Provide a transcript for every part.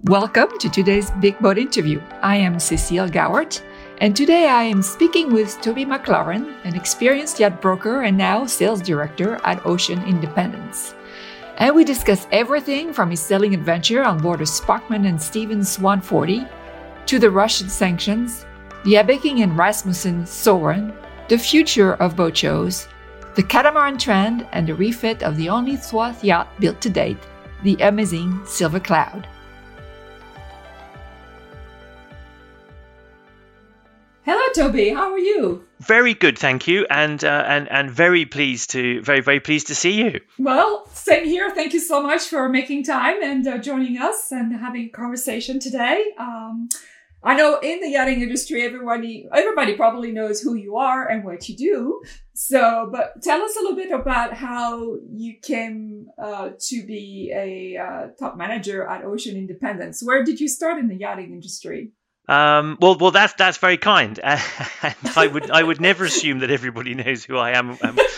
Welcome to today's Big Boat interview. I am Cecile Gowert, and today I am speaking with Toby McLaurin, an experienced yacht broker and now sales director at Ocean Independence. And we discuss everything from his sailing adventure on board a Sparkman and Stevens Swan 40 to the Russian sanctions, the Abeking and Rasmussen Soren, the future of boat shows, the catamaran trend, and the refit of the only Thwaites yacht built to date, the amazing Silver Cloud. Hello, Toby. How are you? Very good, thank you, and very pleased to see you. Well, same here. Thank you so much for making time and joining us and having a conversation today. I know in the yachting industry, everybody probably knows who you are and what you do. So, but tell us a little bit about how you came to be a top manager at Ocean Independence. Where did you start in the yachting industry? Well, that's very kind. And I would never assume that everybody knows who I am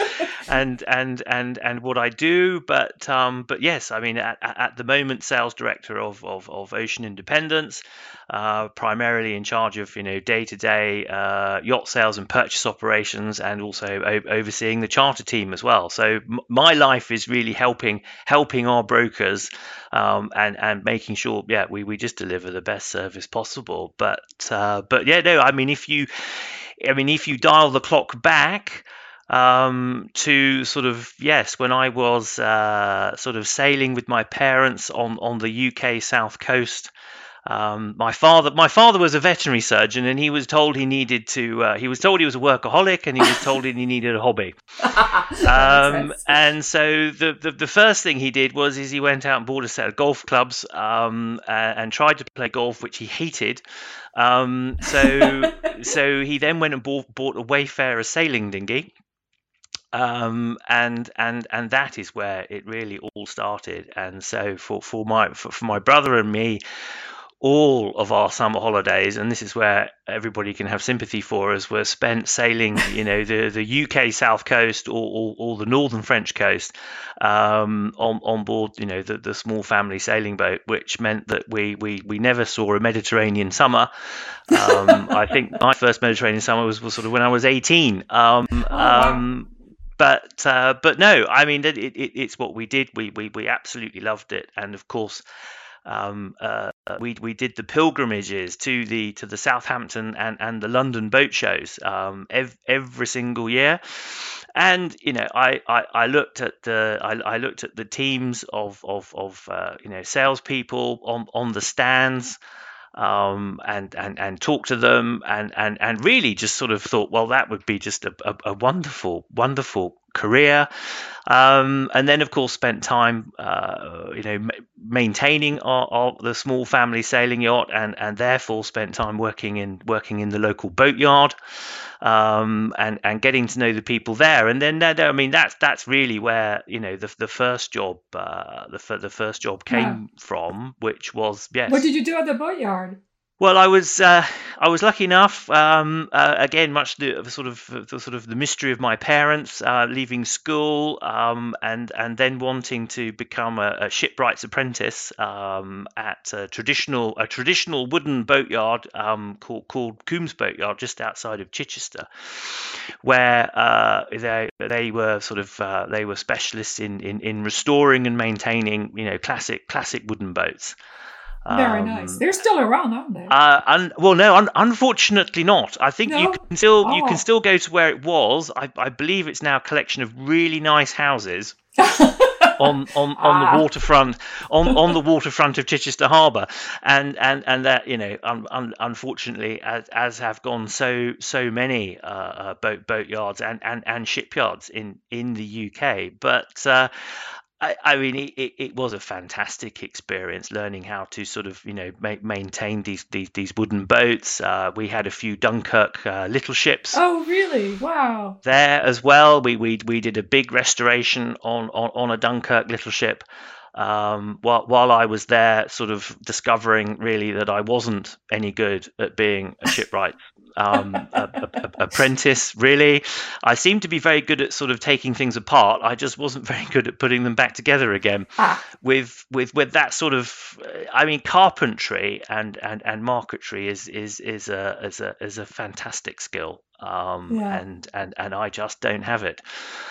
and what I do. But yes, I mean, at the moment, sales director of Ocean Independence, primarily in charge of day-to-day yacht sales and purchase operations, and also overseeing the charter team as well. So my life is really helping our brokers and making sure we just deliver the best service possible. But yeah, no, I mean if you dial the clock back to sort of when I was sort of sailing with my parents on the UK south coast. My father was a veterinary surgeon, and he was told he needed to. He was told he was a workaholic, and he was told he needed a hobby. And so the first thing he did was he went out and bought a set of golf clubs and tried to play golf, which he hated. So he then went and bought a Wayfarer sailing dinghy. And that is where it really all started. And so for my brother and me, all of our summer holidays, and this is where everybody can have sympathy for us, were spent sailing, the UK south coast or the northern French coast on board, the small family sailing boat, which meant that we never saw a Mediterranean summer. I think my first Mediterranean summer was sort of when I was 18. Wow. But no, I mean it's what we did. We absolutely loved it, and of course. We did the pilgrimages to the Southampton and the London boat shows every single year, and I looked at the teams of salespeople on the stands. And talk to them and really just sort of thought, well, that would be just a wonderful career. And then of course spent time maintaining the small family sailing yacht, and therefore spent time working in the local boatyard, and getting to know the people there. And then I mean that's really where the first job came from, which was What did you do at the boatyard? Well, I was lucky enough. Again, much the sort of the mystery of my parents leaving school, and then wanting to become a shipwright's apprentice at a traditional wooden boatyard called Coombs Boatyard, just outside of Chichester, where they were they were specialists in restoring and maintaining classic wooden boats. Very nice. They're still around, aren't they? Unfortunately not. I think you can still go to where it was. I believe it's now a collection of really nice houses on the waterfront on the waterfront of Chichester Harbour, and that unfortunately, as have gone so many boatyards and shipyards in the UK, but. I mean, it was a fantastic experience learning how to sort of, maintain these wooden boats. We had a few Dunkirk little ships. Oh, really? Wow. There as well. We did a big restoration on a Dunkirk little ship. while I was there, sort of discovering really that I wasn't any good at being a shipwright apprentice. Really, I seemed to be very good at sort of taking things apart. I just wasn't very good at putting them back together again. With that sort of, I mean, carpentry and marquetry is a fantastic skill. And I just don't have it.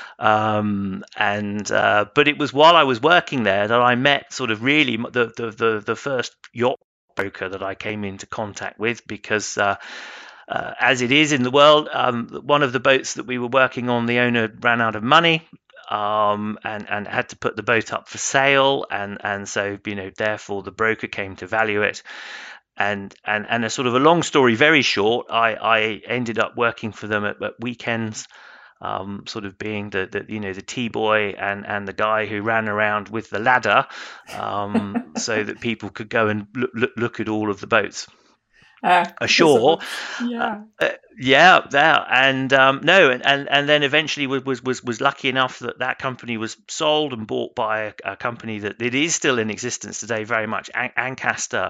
But it was while I was working there that I met sort of really the first yacht broker that I came into contact with, because as it is in the world, one of the boats that we were working on, the owner ran out of money, and had to put the boat up for sale, and so therefore the broker came to value it. And a sort of a long story very short, I ended up working for them at weekends, sort of being the T-boy and the guy who ran around with the ladder, so that people could go and look at all of the boats ashore. And then eventually was lucky enough that company was sold and bought by a company that it is still in existence today, very much, Ancaster.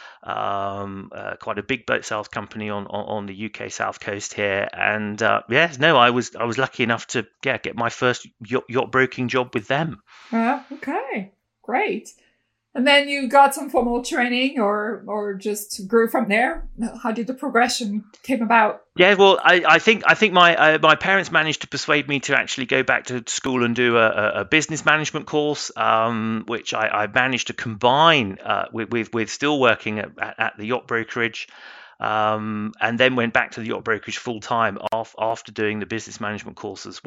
Quite a big boat sales company on the UK south coast here, and I was lucky enough to get my first yacht broking job with them. Okay, great. And then you got some formal training, or just grew from there? How did the progression came about? Yeah, well, I think my parents managed to persuade me to actually go back to school and do a business management course, which I managed to combine with still working at the yacht brokerage, and then went back to the yacht brokerage full time after doing the business management course as well.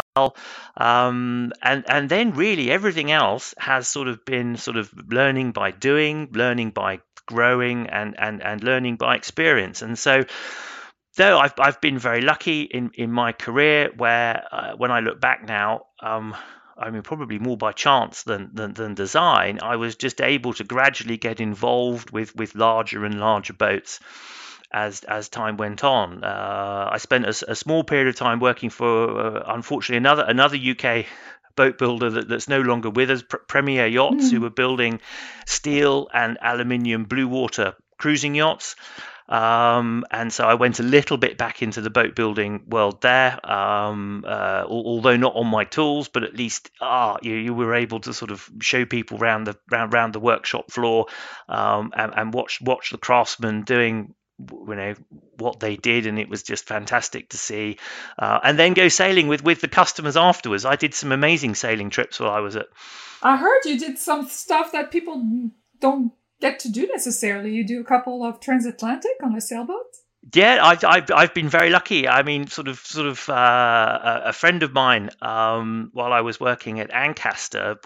And then really everything else has sort of been sort of learning by doing, learning by growing, and learning by experience. And so, though I've been very lucky in my career, where when I look back now, I mean, probably more by chance than design, I was just able to gradually get involved with larger and larger boats as time went on. I spent a small period of time working for, unfortunately, another UK boat builder that's no longer with us, Premier Yachts, who were building steel and aluminium blue water cruising yachts. And so I went a little bit back into the boat building world there, although not on my tools, but at least you were able to sort of show people around the workshop floor, and watch the craftsmen doing what they did, and it was just fantastic to see, and then go sailing with the customers afterwards. I did some amazing sailing trips while I was at. I heard you did some stuff that people don't get to do necessarily. You do a couple of transatlantic on a sailboat. Yeah, I've been very lucky. I mean, sort of a friend of mine, while I was working at Ancaster,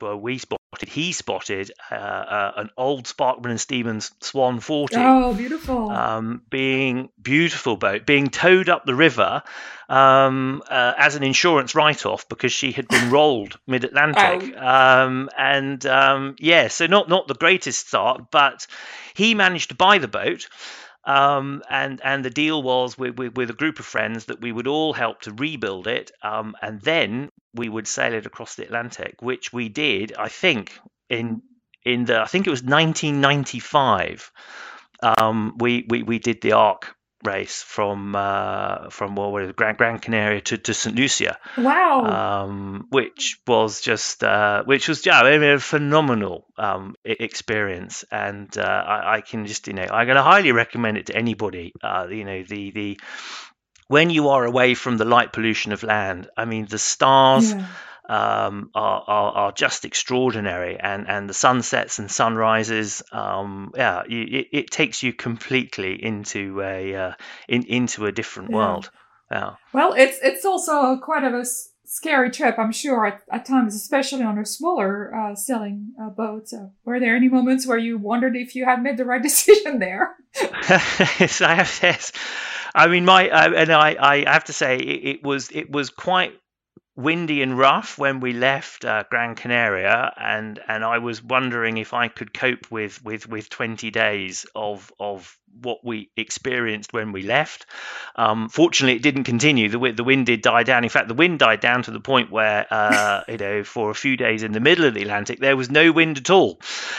he spotted an old Sparkman and Stevens Swan 40. Oh, beautiful! Being beautiful boat, being towed up the river as an insurance write-off because she had been rolled mid-Atlantic. So not the greatest start, but he managed to buy the boat. And the deal was with a group of friends that we would all help to rebuild it, and then we would sail it across the Atlantic, which we did, I think, I think it was 1995. We did the Ark race from Gran Canaria to St. Lucia. Wow! Which was a phenomenal experience, and I can just I'm going to highly recommend it to anybody. The when you are away from the light pollution of land, I mean the stars. Yeah. Are just extraordinary, and the sunsets and sunrises. It takes you completely into a different world. Yeah. Well, it's also quite of a scary trip, I'm sure, at times, especially on a smaller sailing boat. Were there any moments where you wondered if you had made the right decision there? Yes. I mean, I have to say it was quite windy and rough when we left Gran Canaria, and I was wondering if I could cope with 20 days of what we experienced when we left. Fortunately, it didn't continue. The wind did die down. In fact, the wind died down to the point where for a few days in the middle of the Atlantic there was no wind at all,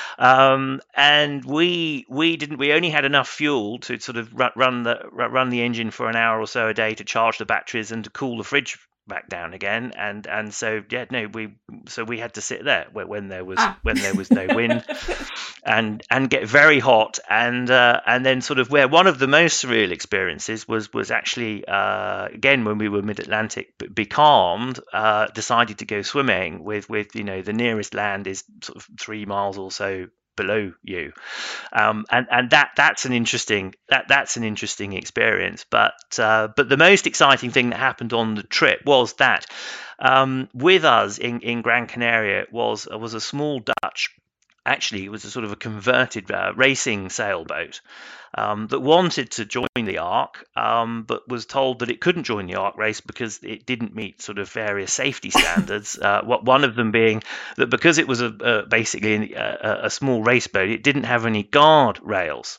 and we only had enough fuel to sort of run the engine for an hour or so a day to charge the batteries and to cool the fridge back down again, and so we had to sit there when there was no wind and get very hot, and then sort of where one of the most surreal experiences was actually again when we were mid-Atlantic becalmed, decided to go swimming with the nearest land is sort of 3 miles or so below you, and that's an interesting experience. But the most exciting thing that happened on the trip was that with us in Gran Canaria was a small Dutch. Actually, it was a sort of a converted racing sailboat that wanted to join the Ark, but was told that it couldn't join the Ark race because it didn't meet sort of various safety standards. One of them being that because it was basically a small race boat, it didn't have any guard rails.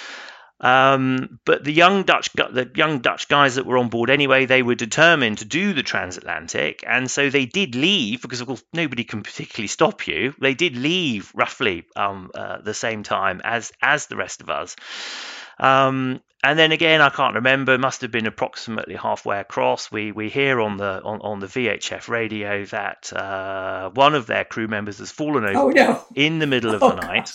But the young Dutch guys that were on board anyway, they were determined to do the transatlantic, and so they did leave because of course nobody can particularly stop you. They did leave roughly the same time as the rest of us. And then again, I can't remember. It must have been approximately halfway across. We hear on the VHF radio that one of their crew members has fallen over in the middle of the night.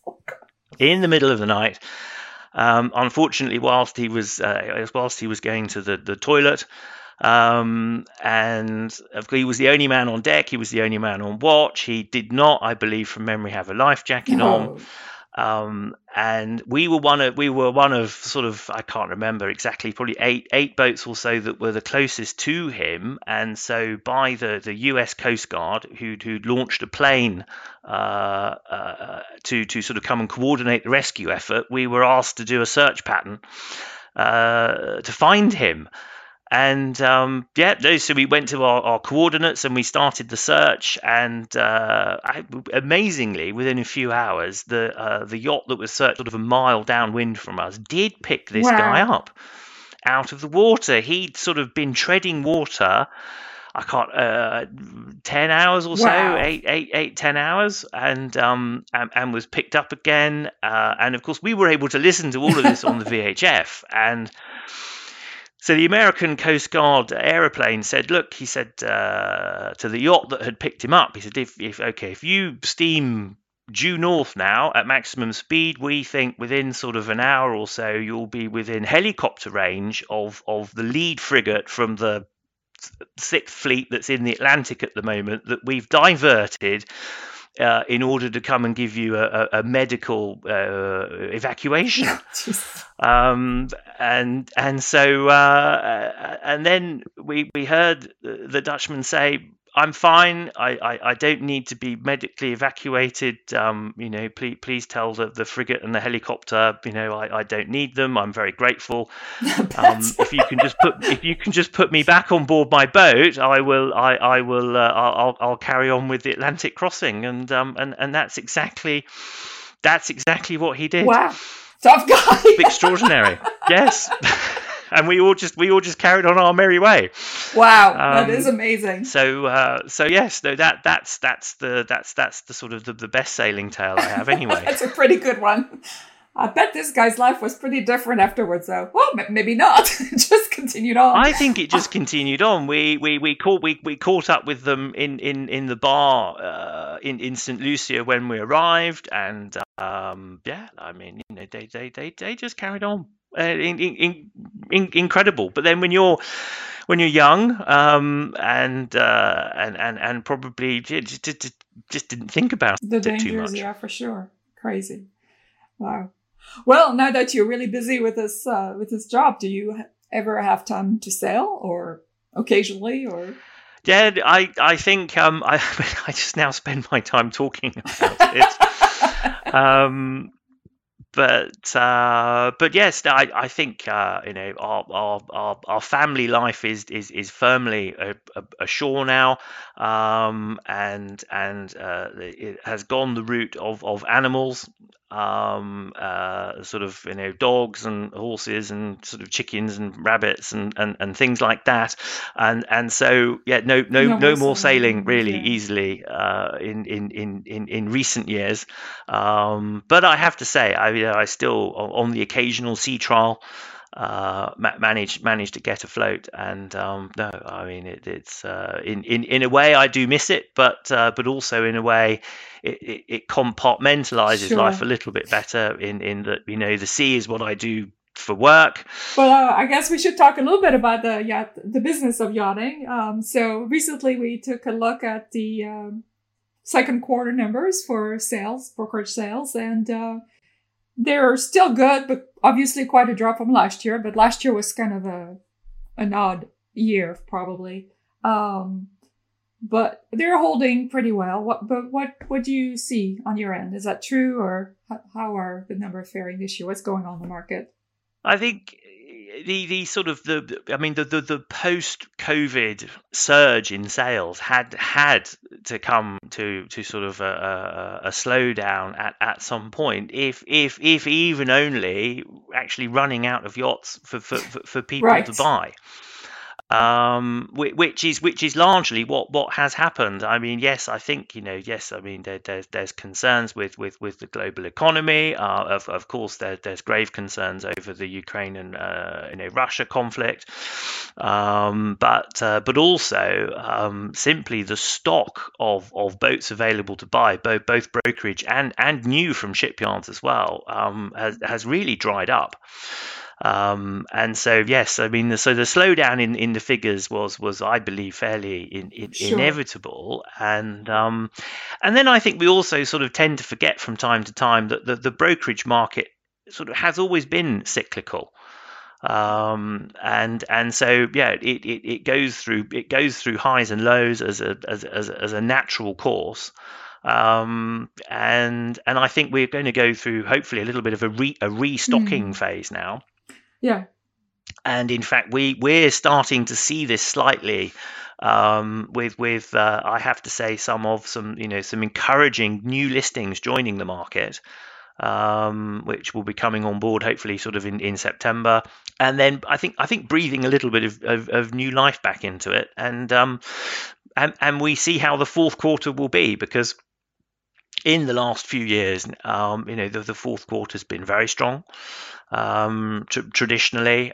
In the middle of the night. Unfortunately, whilst he was going to the toilet, and he was the only man on deck. He was the only man on watch. He did not, I believe, from memory, have a life jacket on. And we were one of sort of, I can't remember exactly, probably eight boats or so that were the closest to him. And so by the US Coast Guard, who'd launched a plane to sort of come and coordinate the rescue effort, we were asked to do a search pattern to find him. And so we went to our coordinates and we started the search. And amazingly, within a few hours, the yacht that was searched sort of a mile downwind from us did pick this guy up out of the water. He'd sort of been treading water. I can't 10 hours or so, 10 hours, and was picked up again. And of course, we were able to listen to all of this on the VHF. And so the American Coast Guard aeroplane said, look, he said to the yacht that had picked him up, he said, if you steam due north now at maximum speed, we think within sort of an hour or so, you'll be within helicopter range of the lead frigate from the 6th Fleet that's in the Atlantic at the moment that we've diverted in order to come and give you a medical evacuation. And so and then we heard the Dutchman say, I'm fine. I don't need to be medically evacuated. Please tell the frigate and the helicopter. I don't need them. I'm very grateful. If you can just put me back on board my boat, I will. I'll carry on with the Atlantic crossing. And that's exactly what he did. Wow, tough guy. Extraordinary. Yes. And we all just carried on our merry way. Wow, that is amazing. So yes, that's the sort of the best sailing tale I have anyway. That's a pretty good one. I bet this guy's life was pretty different afterwards, though. Well, maybe not. It just continued on. I think it just continued on. We caught up with them in the bar in St. Lucia when we arrived, and they just carried on. Incredible. But then when you're young and probably just didn't think about the it dangers, too much. Yeah, for sure. Crazy. Wow. Well, now that you're really busy with this job, do you ever have time to sail, or occasionally, or? Yeah, I think I just now spend my time talking about it. but yes, I think our family life is firmly ashore now, and it has gone the route of animals, sort of dogs and horses and sort of chickens and rabbits and things like that, and so yeah, no more sailing really Yeah. easily in recent years. But I have to say, I still, on the occasional sea trial, manage to get afloat. And no, I mean it's in a way I do miss it, but also in a way it compartmentalizes life Sure. a little bit better in that the sea is what I do for work. Well, I guess we should talk a little bit about the business of yachting. So recently we took a look at the second quarter numbers for sales, brokerage sales, and they're still good, but obviously quite a drop from last year. But last year was kind of an odd year, probably. But they're holding pretty well. What do you see on your end? Is that true, or how are the numbers faring this year? What's going on in the market? I think the sort of the post-COVID surge in sales had to come to sort of a slowdown at some point, if even only actually running out of yachts for people to Right. buy. Which is largely what has happened. I mean, yes, I think yes, I mean there's concerns with the global economy. Of course, there's grave concerns over the Ukraine and Russia conflict, but also simply the stock of boats available to buy, both brokerage and new from shipyards as well, has really dried up. And so yes, I mean, so the slowdown in the figures was I believe fairly Sure. inevitable, and then I think we also sort of tend to forget from time to time that the brokerage market sort of has always been cyclical. And so yeah, it goes through highs and lows as a natural course. And I think we're going to go through hopefully a little bit of a restocking phase now. Yeah. And in fact, we're starting to see this slightly, with I have to say some encouraging new listings joining the market, which will be coming on board hopefully sort of in September, and then I think breathing a little bit of new life back into it, and we see how the fourth quarter will be, because in the last few years, the fourth quarter has been very strong, traditionally,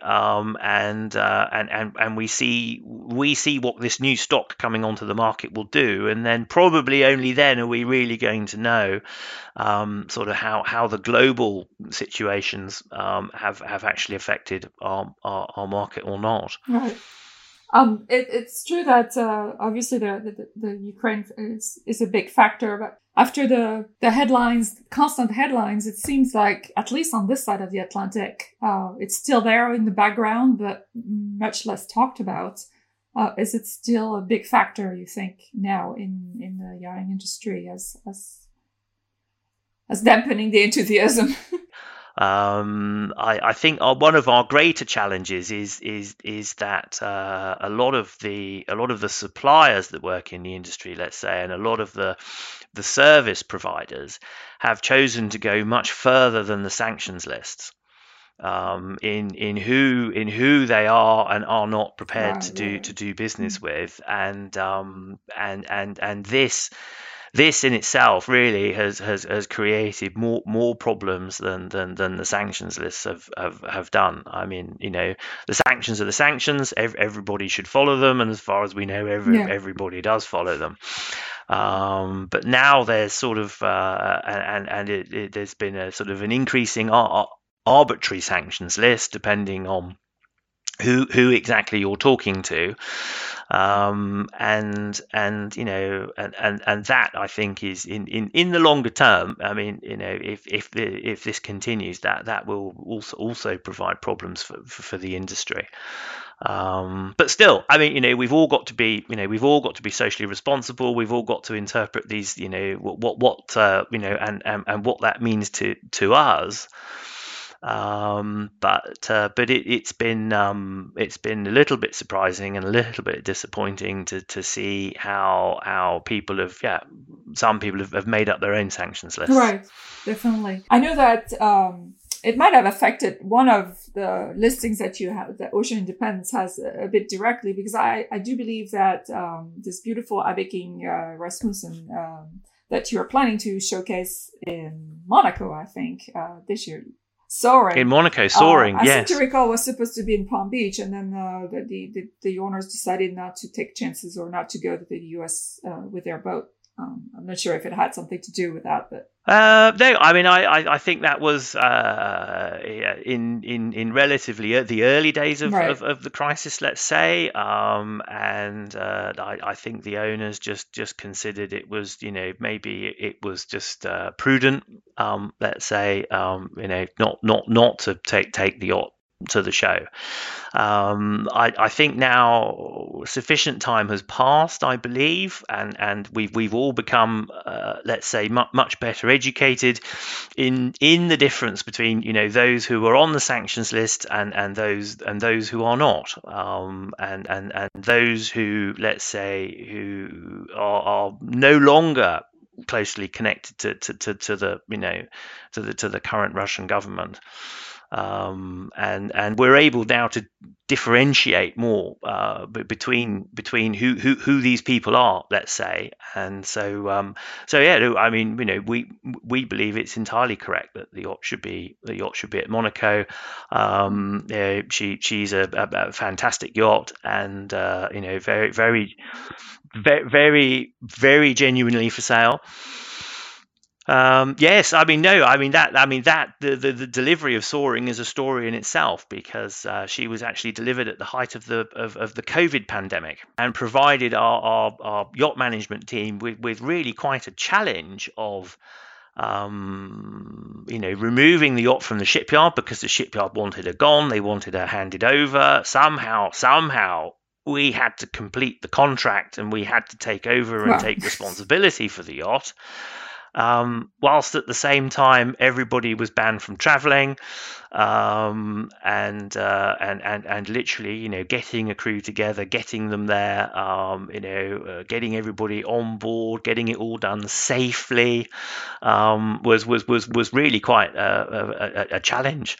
and we see what this new stock coming onto the market will do, and then probably only then are we really going to know sort of how the global situations have actually affected our market or not. Right. It's true that obviously the Ukraine is a big factor, but after the headlines, constant headlines, it seems like, at least on this side of the Atlantic, it's still there in the background, but much less talked about. Is it still a big factor, you think, now in the yachting industry as dampening the enthusiasm? I think one of our greater challenges is that a lot of the suppliers that work in the industry, let's say, and a lot of the service providers have chosen to go much further than the sanctions lists, in who they are and are not prepared Right, to right. do business with, and this in itself really has created more problems than the sanctions lists have done. I mean, the sanctions are the sanctions. Everybody should follow them, and as far as we know, Yeah. everybody does follow them. But now there's sort of there's been a sort of an increasing arbitrary sanctions list, depending on who exactly you're talking to, and that I think is in the longer term. I mean, if this continues, that will also provide problems for the industry. But still, I mean, we've all got to be, socially responsible. We've all got to interpret these, what and what that means to us. But it's been a little bit surprising and a little bit disappointing to see how people some people have made up their own sanctions lists. Right, definitely. I know that it might have affected one of the listings that you have, that Ocean Independence has a bit directly, because I do believe that this beautiful Abeking Rasmussen that you are planning to showcase in Monaco, I think, this year. Soaring. In Monaco, Soaring, yes. I seem to recall was supposed to be in Palm Beach, and then the owners decided not to take chances or not to go to the US with their boat. I'm not sure if it had something to do with that, but no, I mean, I think that was in relatively the early days of the crisis, let's say, and I think the owners just considered it was, maybe it was just prudent, let's say, not to take the yacht to the show. I think now sufficient time has passed, I believe, and we've all become, let's say, much better educated in the difference between those who are on the sanctions list and those who are not, and those who, let's say, who are no longer closely connected to the current Russian government. And we're able now to differentiate more between who these people are, let's say, and so yeah. I mean, we believe it's entirely correct that the yacht should be at Monaco. She's a fantastic yacht, and very very very very genuinely for sale. Yes, I mean, no, I mean that the delivery of Soaring is a story in itself, because she was actually delivered at the height of the COVID pandemic, and provided our yacht management team with really quite a challenge of removing the yacht from the shipyard, because the shipyard wanted her gone. They wanted her handed over. Somehow we had to complete the contract, and we had to take over and take responsibility for the yacht. Whilst at the same time everybody was banned from traveling, and literally, getting a crew together, getting them there, getting everybody on board, getting it all done safely, was really quite a challenge.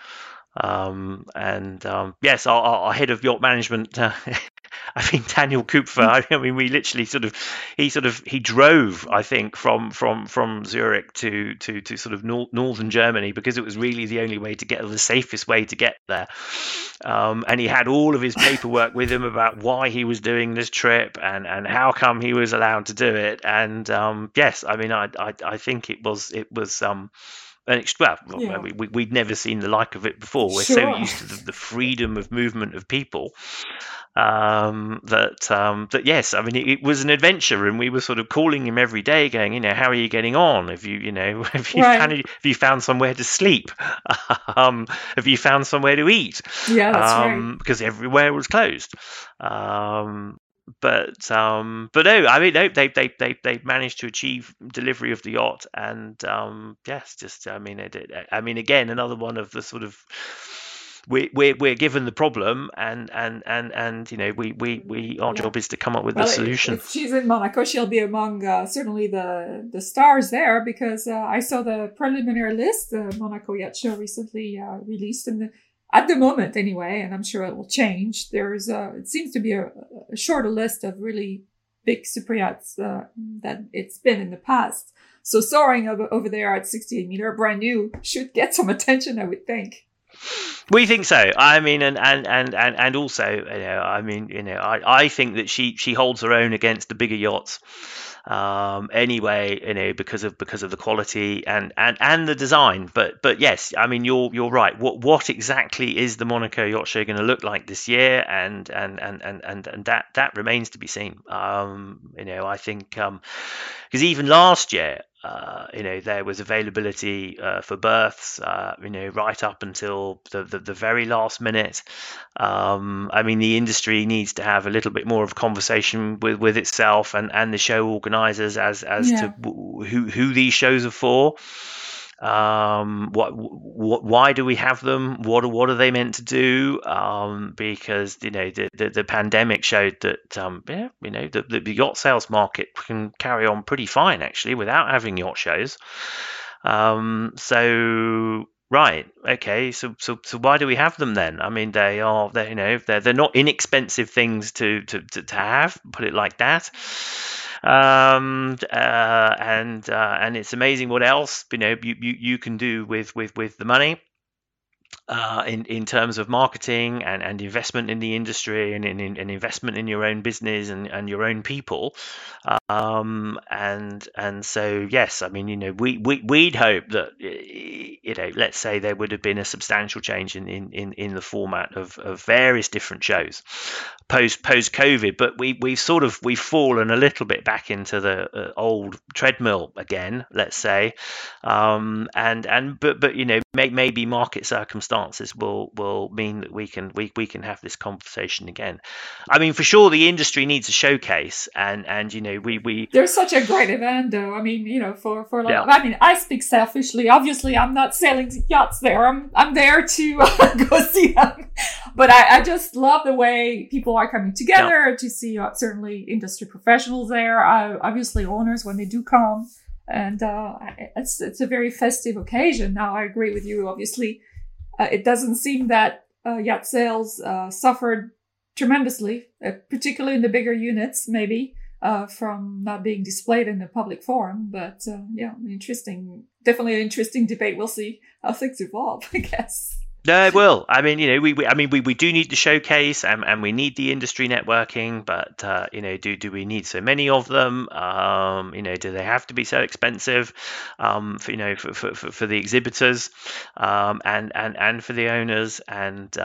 Yes, our head of yacht management, I think Daniel Kupfer, I mean, we literally he drove, I think, from Zurich to sort of northern Germany, because it was really the only way to get, the safest way to get there. And he had all of his paperwork with him about why he was doing this trip and how come he was allowed to do it. And yes, I mean, I think it was we'd never seen the like of it before. We're so used to the freedom of movement of people, that yes, I mean, it was an adventure, and we were sort of calling him every day, going, how are you getting on? Have you found somewhere to sleep? Have you found somewhere to eat? Yeah, that's right. Because everywhere was closed. But no, I mean, they managed to achieve delivery of the yacht, and yes, just I mean, again, another one of the sort of, we're given the problem, and our job is to come up with the solution. If she's in Monaco, she'll be among certainly the stars there, because I saw the preliminary list Monaco Yacht Show recently released, and at the moment anyway, and I'm sure it will change, there's it seems to be a shorter list of really big super yachts than it's been in the past. So Soaring over there at 68 meter, brand new, should get some attention, I would think. We think so. I mean, and also, I mean, I think that she holds her own against the bigger yachts. Anyway, because of the quality and the design. But yes, I mean, you're right. What exactly is the Monaco Yacht Show going to look like this year? And that remains to be seen. I think because even last year, there was availability for berths, right up until the very last minute. I mean, the industry needs to have a little bit more of a conversation with itself and the show organisers as to who these shows are for. Why do we have them? What are they meant to do? Because the pandemic showed that the yacht sales market can carry on pretty fine actually without having yacht shows. Right. Okay. So why do we have them then? I mean, they're not inexpensive things to have. Put it like that. And it's amazing what else you can do with the money. In terms of marketing and investment in the industry and in investment in your own business and your own people, and so yes, I mean we'd hope that let's say there would have been a substantial change in the format of various different shows post COVID, but we've fallen a little bit back into the old treadmill again, let's say, but maybe market circumstances will mean that we can have this conversation again. I mean, for sure, the industry needs a showcase, and we there's such a great event, though. I mean, for I mean, I speak selfishly. Obviously, I'm not selling yachts there. I'm there to go see them, but I just love the way people are coming together to see certainly industry professionals there. Obviously, owners when they do come. And it's a very festive occasion. Now, I agree with you. Obviously, it doesn't seem that yacht sales suffered tremendously, particularly in the bigger units, maybe from not being displayed in the public forum. But definitely an interesting debate. We'll see how things evolve, I guess. No, it will. I mean, we do need the showcase and we need the industry networking, but do we need so many of them? Do they have to be so expensive? For the exhibitors, and for the owners, and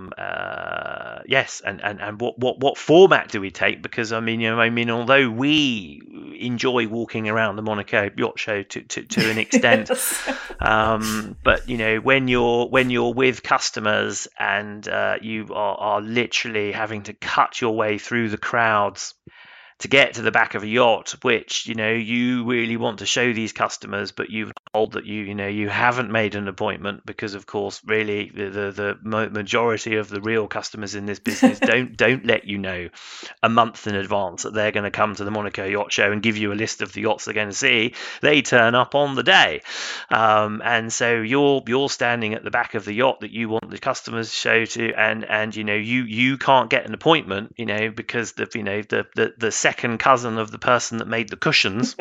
yes, and what format do we take? Because I mean, although we enjoy walking around the Monaco Yacht Show to an extent, but when you're with customers and you are literally having to cut your way through the crowds to get to the back of a yacht, which you really want to show these customers, but you've told that you haven't made an appointment because, of course, really the majority of the real customers in this business don't let you know a month in advance that they're going to come to the Monaco Yacht Show and give you a list of the yachts they're going to see. They turn up on the day, and so you're standing at the back of the yacht that you want the customers to show to, and you can't get an appointment, because the second cousin of the person that made the cushions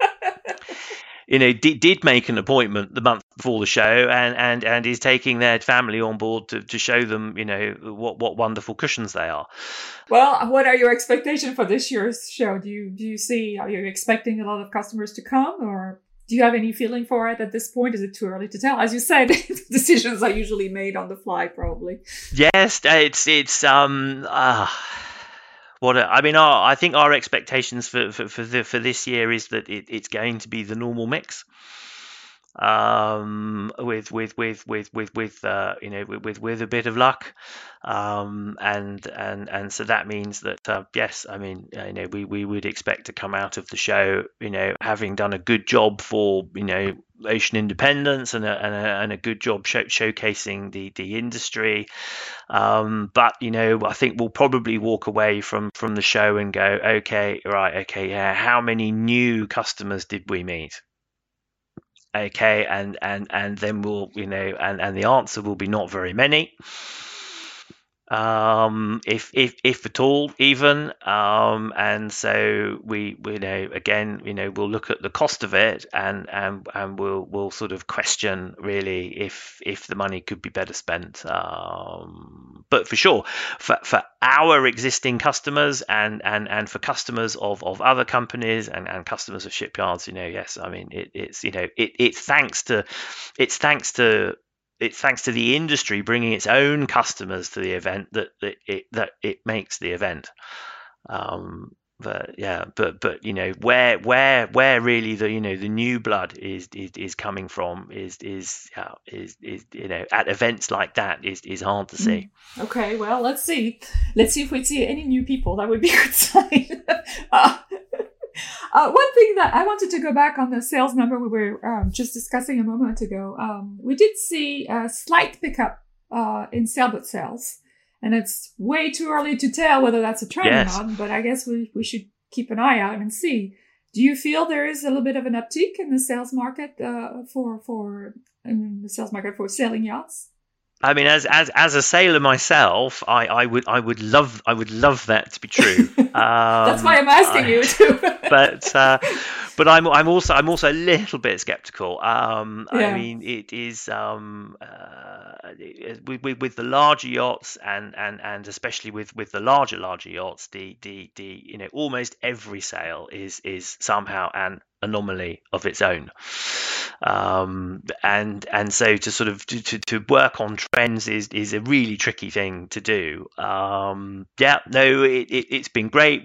did make an appointment the month before the show and is taking their family on board to show them what wonderful cushions they are. Well, what are your expectations for this year's show? Are you expecting a lot of customers to come, or do you have any feeling for it at this point? Is it too early to tell? As you said, decisions are usually made on the fly, probably. Yes, it's I think our expectations for this year is that it's going to be the normal mix, with a bit of luck, and so that means that yes, I mean we would expect to come out of the show having done a good job for Ocean Independence and a good job showcasing the industry, but I think we'll probably walk away from the show and go, okay, how many new customers did we meet? Okay, and then we'll and the answer will be not very many, if at all, even, and so we again we'll look at the cost of it and we'll sort of question really if the money could be better spent, but for sure for our existing customers and for customers of other companies and customers of shipyards, yes, I mean it's thanks to the industry bringing its own customers to the event that it makes the event. But yeah, but where really the the new blood is coming from is at events like that is hard to see. Okay, well, let's see if we see any new people. That would be a good sign. One thing that I wanted to go back on the sales number we were just discussing a moment ago. We did see a slight pickup in sailboat sales. And it's way too early to tell whether that's a trend or not, but I guess we should keep an eye out and see. Do you feel there is a little bit of an uptick in the sales market for sailing yachts? I mean, as a sailor myself, I would love that to be true. That's why I'm asking you too. But I'm also a little bit skeptical. I mean, it is with the larger yachts and especially with the larger yachts, the almost every sale is somehow an anomaly of its own. And so to sort of to work on trends is a really tricky thing to do. It's been great.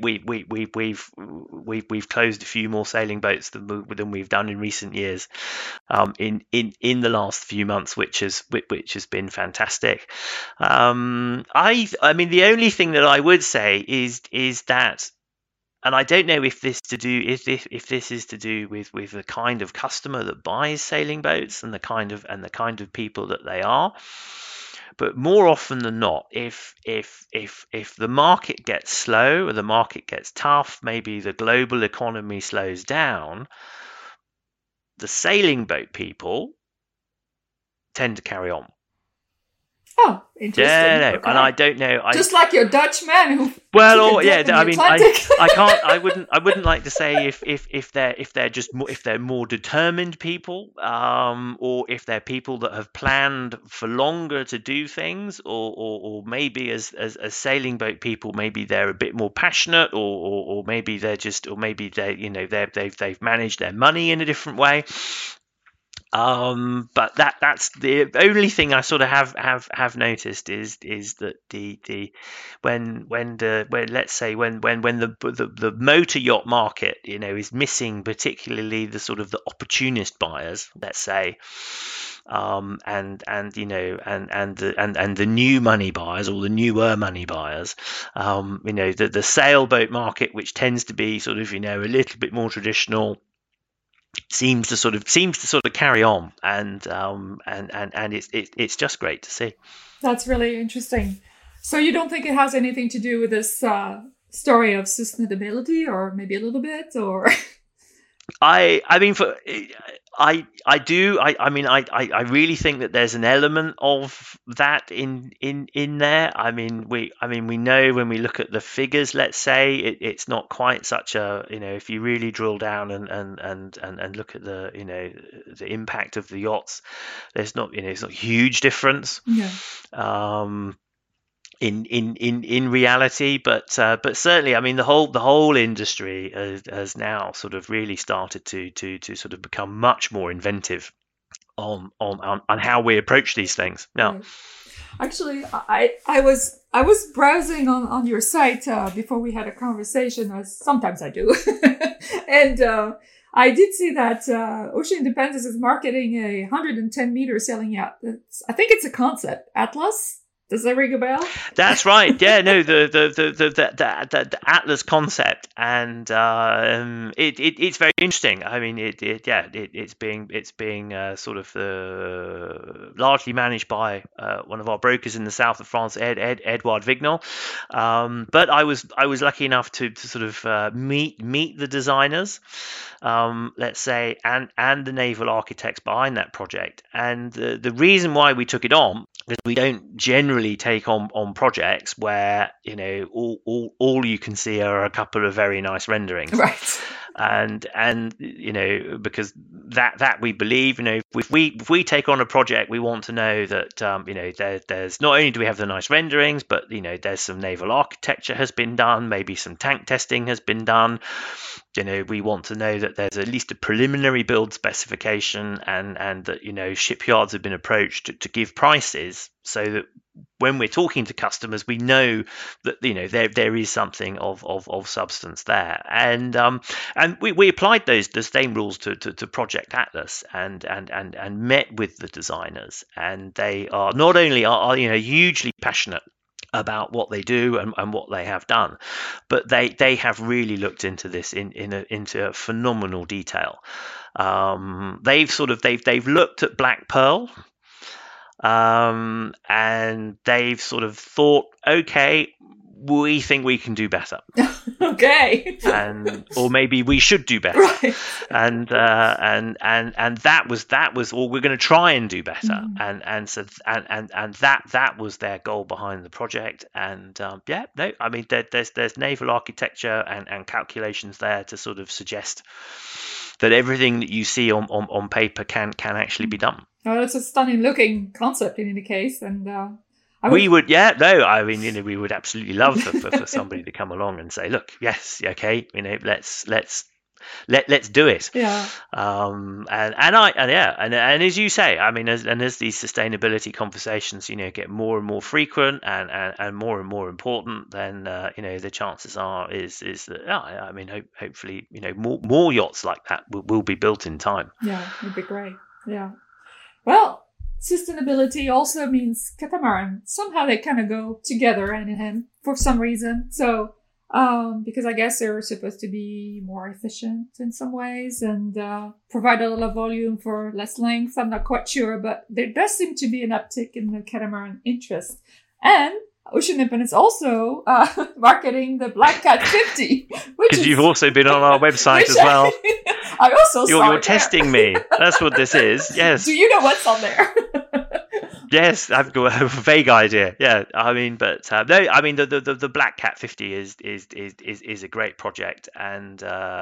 We've closed a few more sailing boats than we've done in recent years, in the last few months, which has been fantastic. I mean, the only thing that I would say is that, and I don't know if this is to do with the kind of customer that buys sailing boats and the kind of people that they are, but more often than not, if the market gets slow or the market gets tough, maybe the global economy slows down, the sailing boat people tend to carry on. Oh, interesting. Yeah, okay. And I don't know. Just like your Dutch man who. Well, I mean, I can't. I wouldn't like to say if they're more determined people, or if they're people that have planned for longer to do things, or maybe as sailing boat people, maybe they're a bit more passionate, or maybe they're they've managed their money in a different way. But that's the only thing I sort of have noticed is that when the motor yacht market is missing, particularly the sort of the opportunist buyers, let's say, and the new money buyers or the newer money buyers, the sailboat market, which tends to be sort of a little bit more traditional, seems to sort of carry on, and it's just great to see. That's really interesting. So you don't think it has anything to do with this story of sustainability, or maybe a little bit, or? I really think that there's an element of that in there. I mean, we know when we look at the figures, let's say it's not quite such a, if you really drill down and look at the the impact of the yachts, there's not it's not a huge difference. Yeah. In reality, but certainly, I mean, the whole industry has now sort of really started to sort of become much more inventive on how we approach these things. Now, right. Actually, I was browsing on your site before we had a conversation, as sometimes I do, and I did see that Ocean Independence is marketing a 110-meter sailing yacht. I think it's a concept, Atlas. Does that ring a bell? That's right. Yeah, no, the Atlas concept, and it's very interesting. I mean, it's being sort of largely managed by one of our brokers in the south of France, Edouard Vignal. But I was lucky enough to sort of meet the designers, let's say, and the naval architects behind that project. And the reason why we took it on, because we don't generally take on projects where all you can see are a couple of very nice renderings, right? And because that we believe, if we take on a project, we want to know that there's not only do we have the nice renderings, but there's some naval architecture has been done, maybe some tank testing has been done. We want to know that there's at least a preliminary build specification, and that shipyards have been approached to give prices, so that when we're talking to customers, we know that there is something of substance there, and we applied the same rules to Project Atlas, and met with the designers, and they are not only are hugely passionate about what they do and what they have done, but they have really looked into this into phenomenal detail. They've looked at Black Pearl, and they've sort of thought, okay, we think we can do better. Okay. Or maybe we should do better. Right. And that was, or we're going to try and do better. Mm-hmm. And that was their goal behind the project. And there's naval architecture and calculations there to sort of suggest that everything that you see on paper can actually be done. Oh, it's a stunning looking concept in any case, and we would absolutely love for somebody to come along and say, look, yes, okay, let's do it. Yeah. And as you say, I mean, as these sustainability conversations, get more and more frequent and more important, then the chances are is that hopefully more yachts like that will be built in time. Yeah, it'd be great. Yeah. Well, sustainability also means catamaran. Somehow they kind of go together hand in hand for some reason. So, because I guess they're supposed to be more efficient in some ways and provide a lot of volume for less length. I'm not quite sure, but there does seem to be an uptick in the catamaran interest. And Ocean Independence also marketing the Black Cat 50. Because you've also been on our website as well. I also saw You're testing me. That's what this is. Yes. Do you know what's on there? Yes, I've got a vague idea. Yeah, I mean, but no, I mean the Black Cat 50 is a great project, and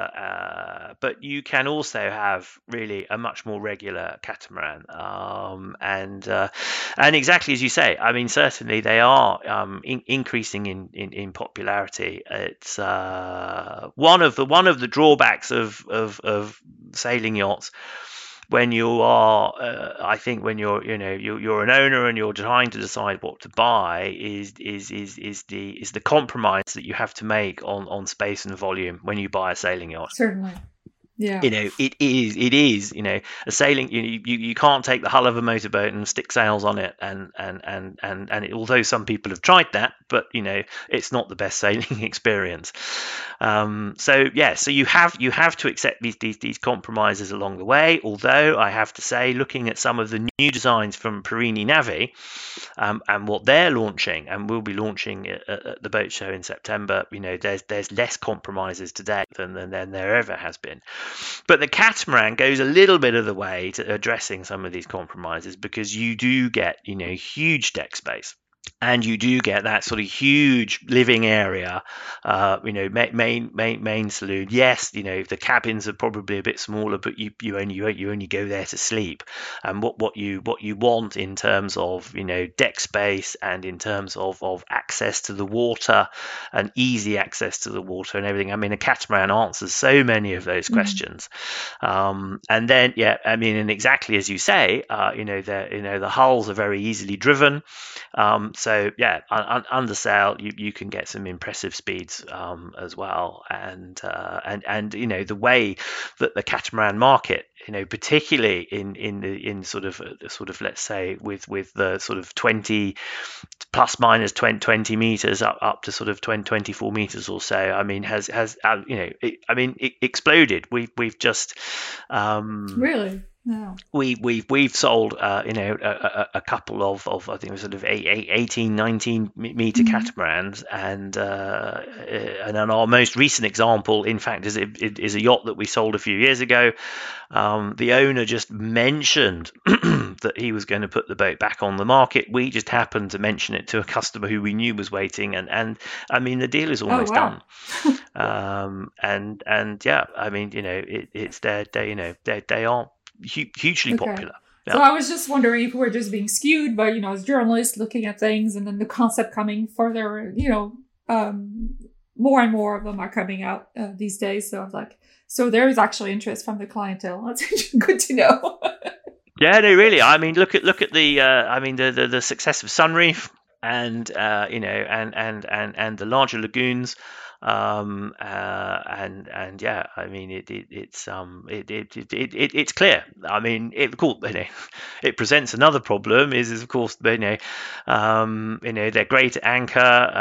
but you can also have really a much more regular catamaran, and exactly as you say, I mean, certainly they are increasing in popularity. It's one of the drawbacks of sailing yachts. When you are, I think when you're an owner and you're trying to decide what to buy, is the compromise that you have to make on space and volume when you buy a sailing yacht. Certainly. Yeah. It is a sailing, you can't take the hull of a motorboat and stick sails on it, and although some people have tried that, but it's not the best sailing experience. So you have to accept these compromises along the way. Although I have to say, looking at some of the new designs from Perini Navi, and what they're launching and will be launching at the boat show in September, there's less compromises today than there ever has been. But the catamaran goes a little bit of the way to addressing some of these compromises, because you do get huge deck space. And you do get that sort of huge living area, main saloon. Yes, the cabins are probably a bit smaller, but you only go there to sleep. And what you want in terms of deck space and in terms of access to the water and easy access to the water and everything. I mean, a catamaran answers so many of those questions. And then and exactly as you say, the hulls are very easily driven. So under sail you can get some impressive speeds as well, and the way that the catamaran market, particularly in sort of let's say with the sort of 20 plus minus 20 meters up to sort of 24 meters or so, I mean has it exploded. We've just really. No. We've sold a couple of I think it was sort of 18, 19 meter catamarans, and our most recent example, in fact, is a yacht that we sold a few years ago. The owner just mentioned that he was going to put the boat back on the market. We just happened to mention it to a customer who we knew was waiting, and I mean the deal is almost done. I mean it's they are hugely popular. Yeah. So I was just wondering if we're just being skewed by, as journalists looking at things, and then the concept coming further, more and more of them are coming out these days. So I was like, so there is actually interest from the clientele. That's good to know. Yeah, no, really. I mean, look at the the success of Sunreef. and and the larger lagoons, and yeah, I mean it's clear. I mean, of course, it presents another problem is of course, they're great at anchor,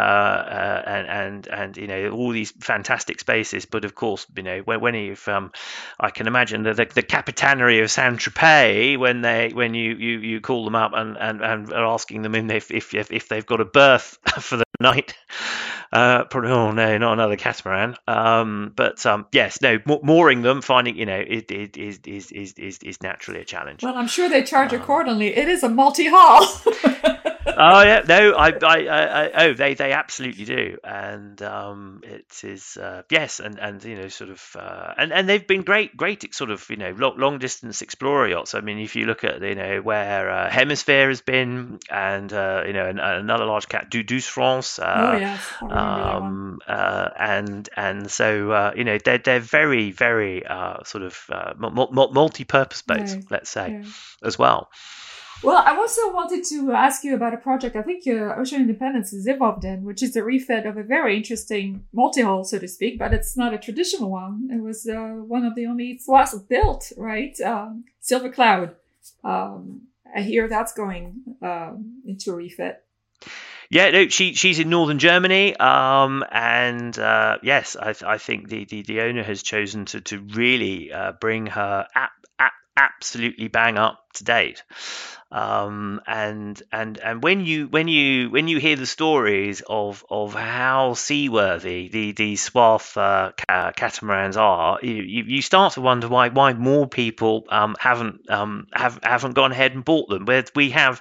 and all these fantastic spaces, but of course, when you've I can imagine the Capitannary of Saint Tropez, when you call them up and are asking them if they've got a berth for the night. Probably, oh no, not another catamaran. But yes, no, mooring them, finding it is naturally a challenge. Well, I'm sure they charge accordingly. It is a multi-hull. Oh yeah, no, they absolutely do, and it is yes, and sort of and they've been great sort of long distance explorer yachts. I mean, if you look at where Hemisphere has been, and and another large cat, Douce France. Oh yes, I remember that one. And so they're very sort of multi-purpose boats, Right. let's say, Yeah. as well. Well, I also wanted to ask you about a project I think Ocean Independence is involved in, which is the refit of a very interesting multi-hull, so to speak, but it's not a traditional one. It was one of the only slots built, right? Silver Cloud. I hear that's going into a refit. Yeah, no, she's in northern Germany, and yes, I think the owner has chosen to really bring her absolutely bang up to date. And when you hear the stories of how seaworthy these swath catamarans are, you start to wonder why more people haven't gone ahead and bought them. We have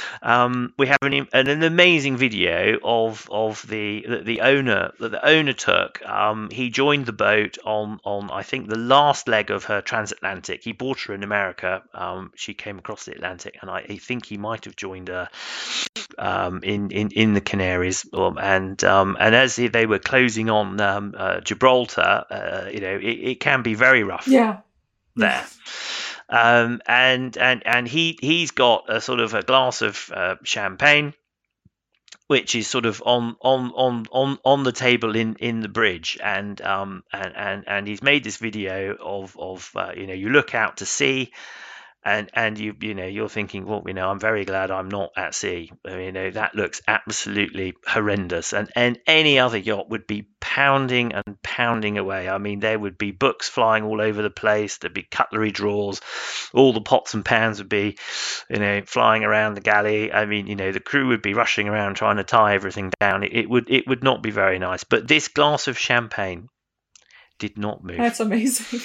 an amazing video of the owner that the owner took. He joined the boat on I think the last leg of her transatlantic. He bought her in America. She came across the Atlantic, and I think he might have joined her in the Canaries. And as they were closing on Gibraltar, it can be very rough. Yeah. There. And he's got a sort of a glass of champagne, which is sort of on the table in the bridge, and he's made this video of you look out to sea. And you're thinking, well, I'm very glad I'm not at sea. That looks absolutely horrendous, and any other yacht would be pounding and pounding away. I mean, there would be books flying all over the place. There'd be cutlery drawers. All the pots and pans would be, flying around the galley. I mean, the crew would be rushing around trying to tie everything down. It would not be very nice. But this glass of champagne did not move. That's amazing.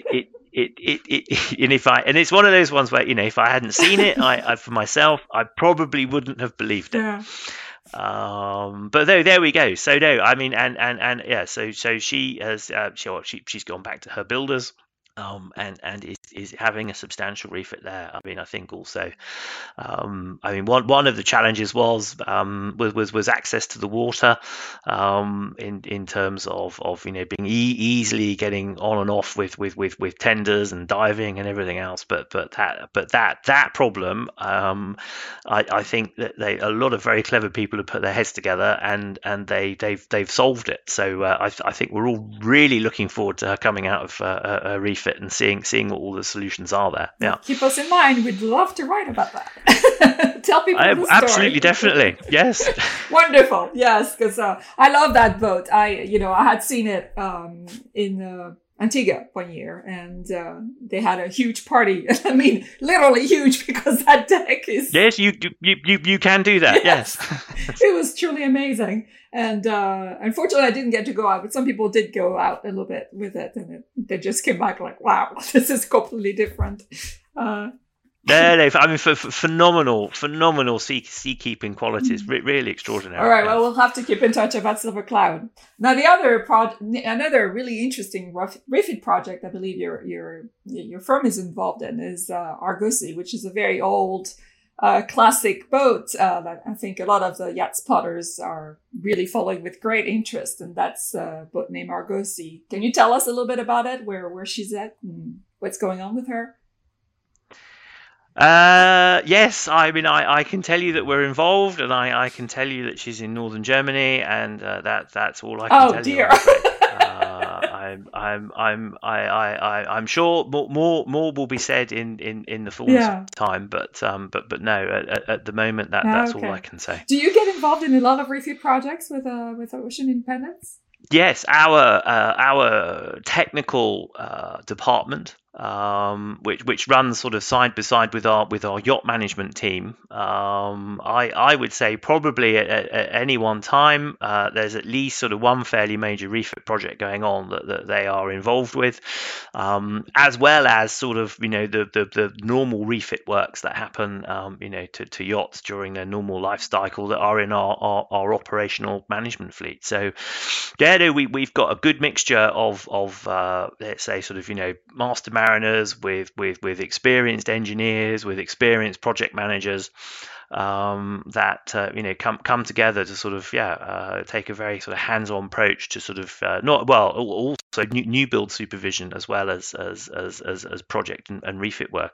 And it's one of those ones where if I hadn't seen it, I for myself, I probably wouldn't have believed it. Yeah. But there we go. So no, I mean, and yeah, so she has she's gone back to her builders. And is having a substantial refit there. I mean, I think also, one of the challenges was access to the water, in terms of being easily getting on and off with tenders and diving and everything else. But that problem, I think that a lot of very clever people have put their heads together and they've solved it. So I think we're all really looking forward to her coming out of a refit and seeing what all the solutions are there. Yeah, keep us in mind. We'd love to write about that. Tell people the story. Absolutely, definitely, yes. Wonderful, yes, because I love that boat. I had seen it in Antigua one year, and they had a huge party. I mean, literally huge, because that deck is. Yes, you can do that. Yes. It was truly amazing. And unfortunately, I didn't get to go out, but some people did go out a little bit with it, and they just came back like, wow, this is completely different. No, I mean, for phenomenal seakeeping qualities, really extraordinary. All right, well, we'll have to keep in touch about Silver Cloud. Now, the other another really interesting refit project I believe your firm is involved in is Argosy, which is a very old classic boat that I think a lot of the yacht spotters are really following with great interest, and that's a boat named Argosy. Can you tell us a little bit about it, where she's at and what's going on with her? Yes, I mean, I can tell you that we're involved, and I can tell you that she's in northern Germany, and that's all I can tell you, I'm afraid. I'm sure more will be said in the fullness of time, but no, at the moment that's all I can say. Do you get involved in a lot of refit projects with Ocean Independence? Yes, our technical department, which runs sort of side by side with our yacht management team. I would say probably at any one time there's at least sort of one fairly major refit project going on that they are involved with, as well as sort of the normal refit works that happen to yachts during their normal life cycle that are in our operational management fleet. So we've got a good mixture of let's say sort of master mariners with experienced engineers, with experienced project managers that come together to sort of take a very sort of hands-on approach to sort of also new build supervision as well as project and refit work.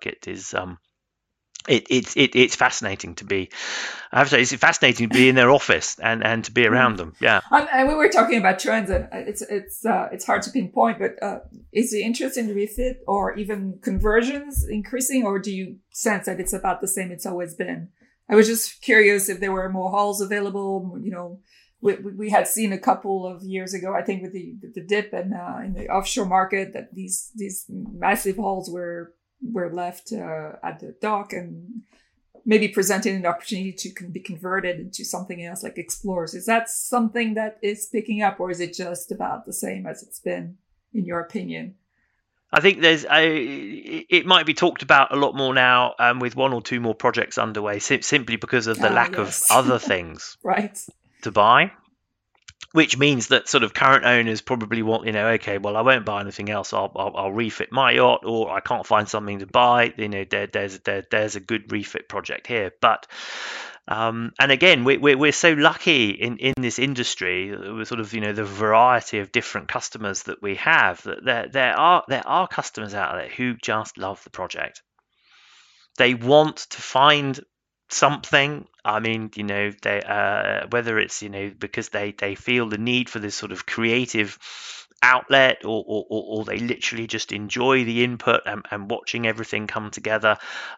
It's fascinating to be. I have to say, it's fascinating to be in their office and to be around them. Yeah. And we were talking about trends, and it's hard to pinpoint. But is the interest in refit or even conversions increasing, or do you sense that it's about the same it's always been? I was just curious if there were more halls available. We had seen a couple of years ago, I think, with the dip and in the offshore market, that these massive halls were left at the dock and maybe presenting an opportunity to be converted into something else like Explorers. Is that something that is picking up, or is it just about the same as it's been, in your opinion? I think it might be talked about a lot more now, with one or two more projects underway, simply because of the lack of other things to buy. Which means that sort of current owners probably want, okay, well, I won't buy anything else. I'll refit my yacht, or I can't find something to buy. There's a good refit project here. But and again, we're so lucky in this industry with sort of the variety of different customers that we have, that there are customers out there who just love the project. They want to find something. I mean, they whether it's because they feel the need for this sort of creative outlet, or they literally just enjoy the input and watching everything come together.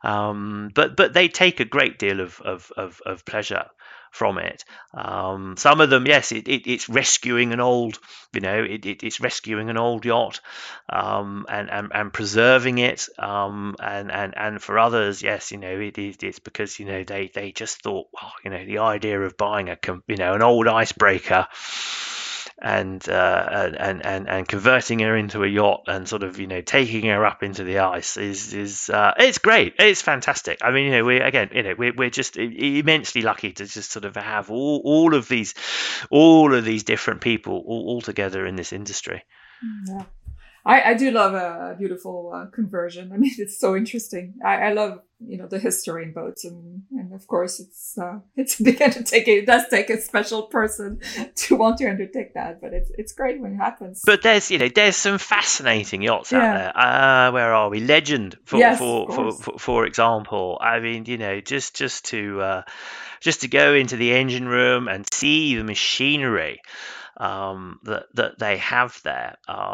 But they take a great deal of pleasure from it. Some of them, yes, it's rescuing an old, it's rescuing an old yacht, and preserving it. And for others, yes, it's because they just thought, well, the idea of buying an old icebreaker and converting her into a yacht and sort of taking her up into the ice is it's great. It's fantastic. I mean, we're just immensely lucky to just sort of have all of these different people all together in this industry. Yeah. I do love a beautiful conversion. I mean, it's so interesting. I love, the history in boats, and of course it's a big undertaking. It does take a special person to want to undertake that, but it's great when it happens. But there's some fascinating yachts out there. Where are we? Legend, for example. I mean, just to go into the engine room and see the machinery that they have there,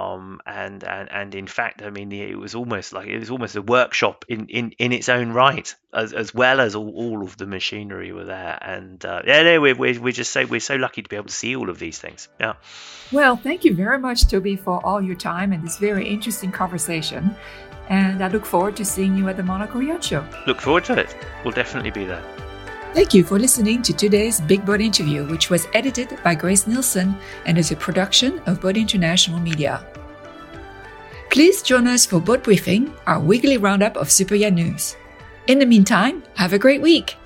and in fact, I mean, it was almost a workshop in its own right, as well as all of the machinery were there. And we're so lucky to be able to see all of these things. Yeah. Well, thank you very much, Toby, for all your time and this very interesting conversation. And I look forward to seeing you at the Monaco Yacht Show. Look forward to it. We'll definitely be there. Thank you for listening to today's Big Boat interview, which was edited by Grace Nielsen and is a production of Boat International Media. Please join us for Boat Briefing, our weekly roundup of super yacht news. In the meantime, have a great week.